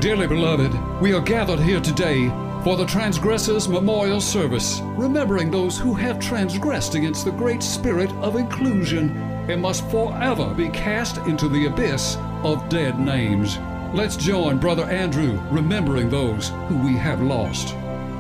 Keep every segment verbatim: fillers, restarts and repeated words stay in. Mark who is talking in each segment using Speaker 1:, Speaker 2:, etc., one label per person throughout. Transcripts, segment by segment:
Speaker 1: Dearly beloved, we are gathered here today for the Transgressors Memorial Service, remembering those who have transgressed against the great spirit of inclusion and must forever be cast into the abyss of dead names. Let's join Brother Andrew remembering those who we have lost.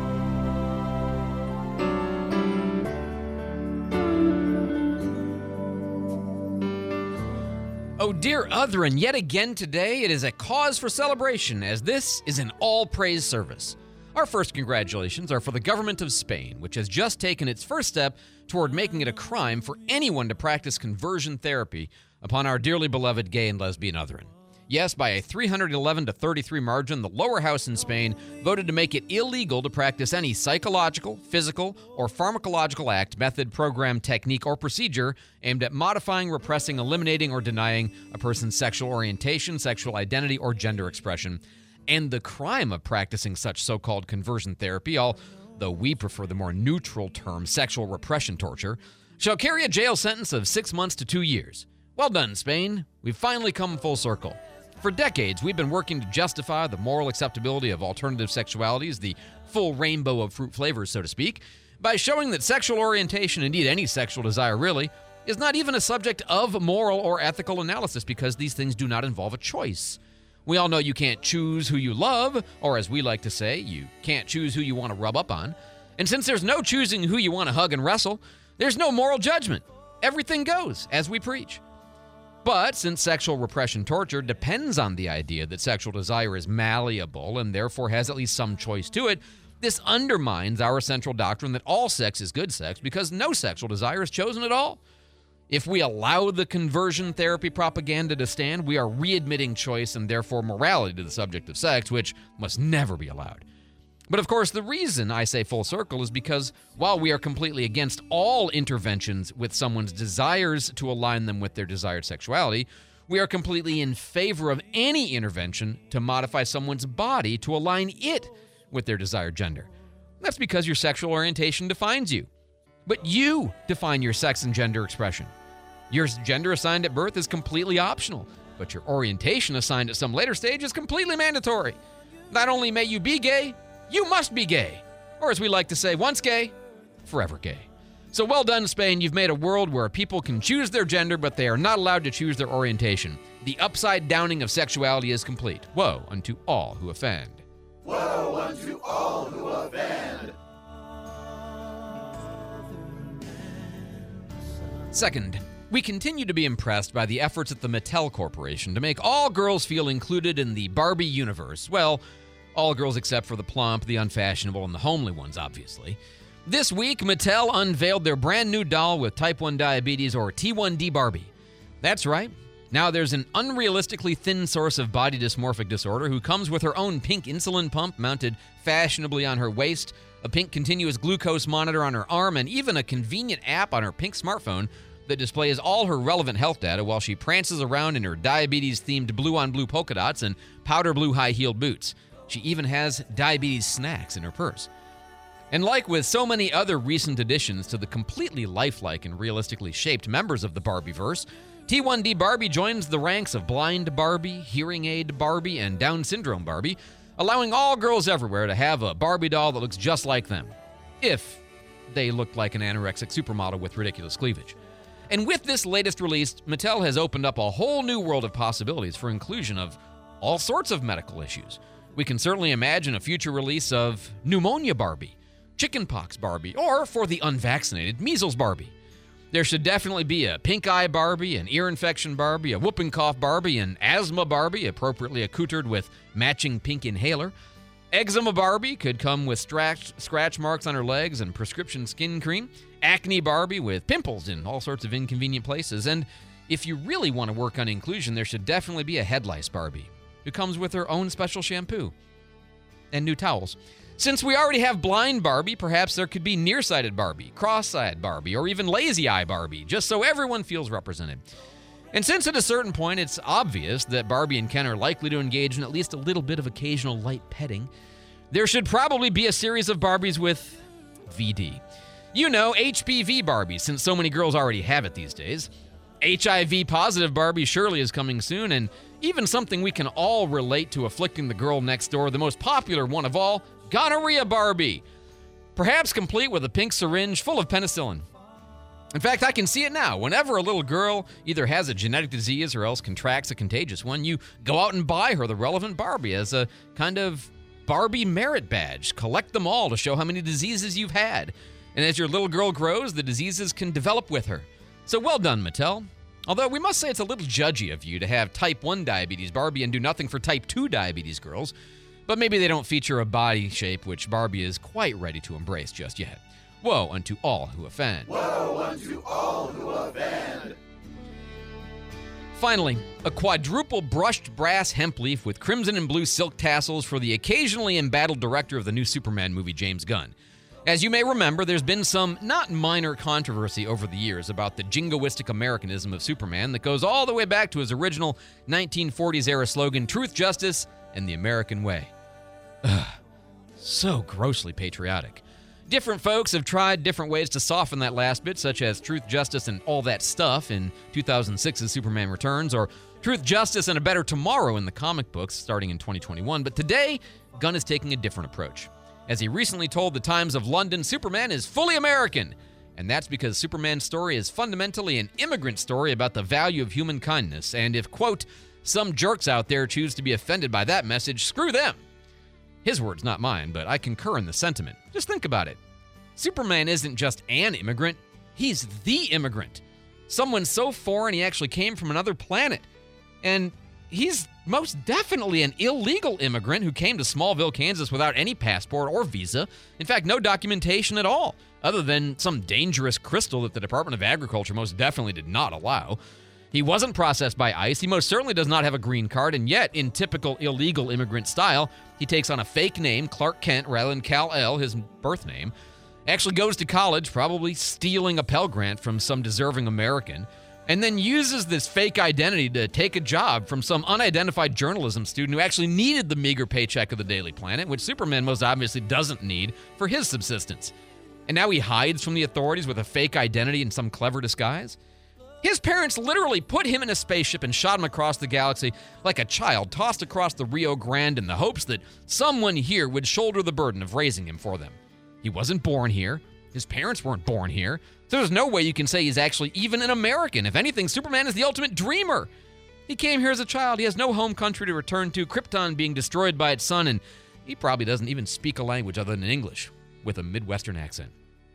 Speaker 2: Oh, dear Uthran, yet again today it is a cause for celebration, as this is an all-praise service. Our first congratulations are for the government of Spain, which has just taken its first step toward making it a crime for anyone to practice conversion therapy upon our dearly beloved gay and lesbian Uthran. Yes, by a three hundred eleven to thirty-three margin, the lower house in Spain voted to make it illegal to practice any psychological, physical, or pharmacological act, method, program, technique, or procedure aimed at modifying, repressing, eliminating, or denying a person's sexual orientation, sexual identity, or gender expression. And the crime of practicing such so-called conversion therapy, although we prefer the more neutral term sexual repression torture, shall carry a jail sentence of six months to two years. Well done, Spain. We've finally come full circle. For decades, we've been working to justify the moral acceptability of alternative sexualities, the full rainbow of fruit flavors, so to speak, by showing that sexual orientation, indeed any sexual desire really, is not even a subject of moral or ethical analysis because these things do not involve a choice. We all know you can't choose who you love, or as we like to say, you can't choose who you want to rub up on. And since there's no choosing who you want to hug and wrestle, there's no moral judgment. Everything goes as we preach. But since sexual repression torture depends on the idea that sexual desire is malleable and therefore has at least some choice to it, this undermines our central doctrine that all sex is good sex because no sexual desire is chosen at all. If we allow the conversion therapy propaganda to stand, we are readmitting choice and therefore morality to the subject of sex, which must never be allowed. But of course, the reason I say full circle is because while we are completely against all interventions with someone's desires to align them with their desired sexuality, we are completely in favor of any intervention to modify someone's body to align it with their desired gender. That's because your sexual orientation defines you. But you define your sex and gender expression. Your gender assigned at birth is completely optional, but your orientation assigned at some later stage is completely mandatory. Not only may you be gay, you must be gay. Or as we like to say, once gay, forever gay. So well done, Spain. You've made a world where people can choose their gender, but they are not allowed to choose their orientation. The upside downing of sexuality is complete. Woe unto all who offend.
Speaker 3: Woe unto all who offend.
Speaker 2: Second, we continue to be impressed by the efforts at the Mattel Corporation to make all girls feel included in the Barbie universe. Well, all girls except for the plump, the unfashionable, and the homely ones, obviously. This week, Mattel unveiled their brand new doll with type one diabetes, or T one D Barbie. That's right. Now there's an unrealistically thin source of body dysmorphic disorder who comes with her own pink insulin pump mounted fashionably on her waist, a pink continuous glucose monitor on her arm, and even a convenient app on her pink smartphone that displays all her relevant health data while she prances around in her diabetes-themed blue-on-blue polka dots and powder blue high-heeled boots. She even has diabetes snacks in her purse. And like with so many other recent additions to the completely lifelike and realistically shaped members of the Barbieverse, T one D Barbie joins the ranks of blind Barbie, hearing aid Barbie, and Down syndrome Barbie, allowing all girls everywhere to have a Barbie doll that looks just like them, if they look like an anorexic supermodel with ridiculous cleavage. And with this latest release, Mattel has opened up a whole new world of possibilities for inclusion of all sorts of medical issues. We can certainly imagine a future release of Pneumonia Barbie, Chickenpox Barbie, or, for the unvaccinated, Measles Barbie. There should definitely be a pink eye Barbie, an ear infection Barbie, a whooping cough Barbie, an asthma Barbie, appropriately accoutered with matching pink inhaler. Eczema Barbie could come with scratch, scratch marks on her legs and prescription skin cream. Acne Barbie with pimples in all sorts of inconvenient places. And if you really want to work on inclusion, there should definitely be a head lice Barbie, who comes with her own special shampoo and new towels. Since we already have blind Barbie, perhaps there could be nearsighted Barbie, cross-eyed Barbie, or even lazy eye Barbie, just so everyone feels represented. And since at a certain point it's obvious that Barbie and Ken are likely to engage in at least a little bit of occasional light petting, there should probably be a series of Barbies with V D. You know, H P V Barbie, since so many girls already have it these days. H I V positive Barbie surely is coming soon, and Even something we can all relate to afflicting the girl next door, the most popular one of all, gonorrhea Barbie. Perhaps complete with a pink syringe full of penicillin. In fact, I can see it now. Whenever a little girl either has a genetic disease or else contracts a contagious one, you go out and buy her the relevant Barbie as a kind of Barbie merit badge. Collect them all to show how many diseases you've had. And as your little girl grows, the diseases can develop with her. So well done, Mattel. Although we must say it's a little judgy of you to have type one diabetes Barbie and do nothing for type two diabetes girls. But maybe they don't feature a body shape which Barbie is quite ready to embrace just yet. Woe unto all who offend.
Speaker 3: Woe unto all who offend.
Speaker 2: Finally, a quadruple brushed brass hemp leaf with crimson and blue silk tassels for the occasionally embattled director of the new Superman movie, James Gunn. As you may remember, there's been some not minor controversy over the years about the jingoistic Americanism of Superman that goes all the way back to his original nineteen forties-era slogan, Truth, Justice, and the American Way. Ugh, so grossly patriotic. Different folks have tried different ways to soften that last bit, such as Truth, Justice, and All That Stuff in two thousand six's Superman Returns, or Truth, Justice, and a Better Tomorrow in the comic books starting in twenty twenty-one. But today, Gunn is taking a different approach. As he recently told the Times of London, Superman is fully American. And that's because Superman's story is fundamentally an immigrant story about the value of human kindness. And if, quote, some jerks out there choose to be offended by that message, screw them. His words, not mine, but I concur in the sentiment. Just think about it. Superman isn't just an immigrant, he's the immigrant. Someone so foreign he actually came from another planet. And he's most definitely an illegal immigrant who came to Smallville, Kansas without any passport or visa. In fact, no documentation at all, other than some dangerous crystal that the Department of Agriculture most definitely did not allow. He wasn't processed by ICE. He most certainly does not have a green card, and yet, in typical illegal immigrant style, he takes on a fake name, Clark Kent, rather than Kal-El, his birth name, actually goes to college, probably stealing a Pell Grant from some deserving American, and then uses this fake identity to take a job from some unidentified journalism student who actually needed the meager paycheck of the Daily Planet, which Superman most obviously doesn't need for his subsistence. And now he hides from the authorities with a fake identity in some clever disguise? His parents literally put him in a spaceship and shot him across the galaxy like a child tossed across the Rio Grande in the hopes that someone here would shoulder the burden of raising him for them. He wasn't born here. His parents weren't born here. So there's no way you can say he's actually even an American. If anything, Superman is the ultimate dreamer. He came here as a child. He has no home country to return to, Krypton being destroyed by its sun, and he probably doesn't even speak a language other than English with a Midwestern accent.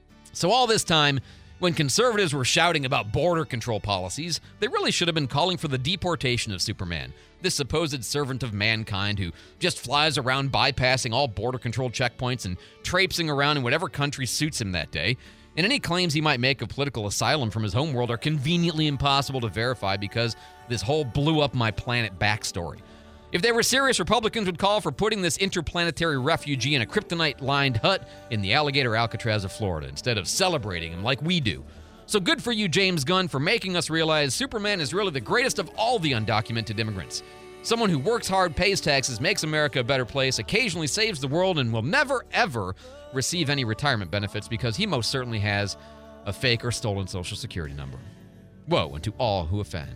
Speaker 2: So all this time, when conservatives were shouting about border control policies, they really should have been calling for the deportation of Superman, this supposed servant of mankind who just flies around bypassing all border control checkpoints and traipsing around in whatever country suits him that day. And any claims he might make of political asylum from his homeworld are conveniently impossible to verify because this whole blew up my planet backstory. If they were serious, Republicans would call for putting this interplanetary refugee in a kryptonite-lined hut in the alligator Alcatraz of Florida instead of celebrating him like we do. So good for you, James Gunn, for making us realize Superman is really the greatest of all the undocumented immigrants. Someone who works hard, pays taxes, makes America a better place, occasionally saves the world, and will never, ever receive any retirement benefits because he most certainly has a fake or stolen Social Security number. Woe unto all who offend.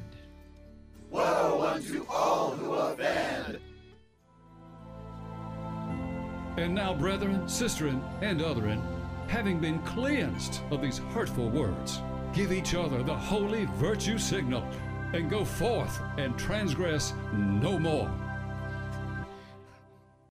Speaker 3: Woe unto all who offend.
Speaker 1: And now, brethren, sisterin, and otherin, having been cleansed of these hurtful words, give each other the holy virtue signal, and go forth and transgress no more.